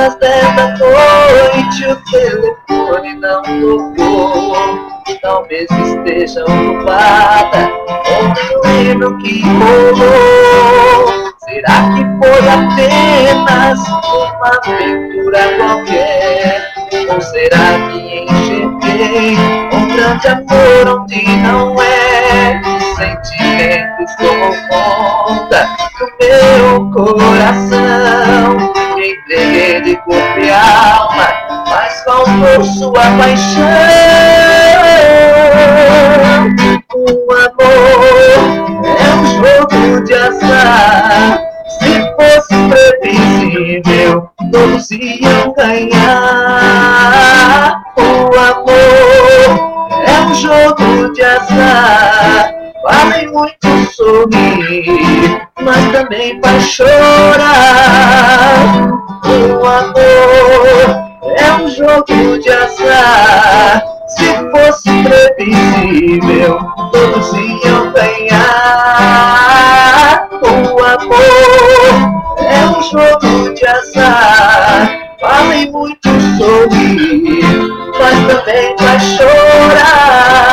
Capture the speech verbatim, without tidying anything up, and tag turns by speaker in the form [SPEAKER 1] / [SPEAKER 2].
[SPEAKER 1] das dez da noite o telefone não tocou. Talvez esteja ocupada ou nem lembro o que rolou. Será que foi apenas uma aventura qualquer? Ou será que enxerguei um grande amor onde não é? Sentimentos tomam conta do meu coração. Me entreguei de corpo e alma, mas faltou sua paixão. O amor é um jogo de azar. Se fosse previsível, todos iam ganhar. O amor é um jogo de azar. Fazem muito sorrir, mas também faz chorar. O amor é um jogo de azar. Se fosse previsível, todos iam ganhar. O amor é um jogo de azar. Fazem muito sorrir, mas também faz chorar.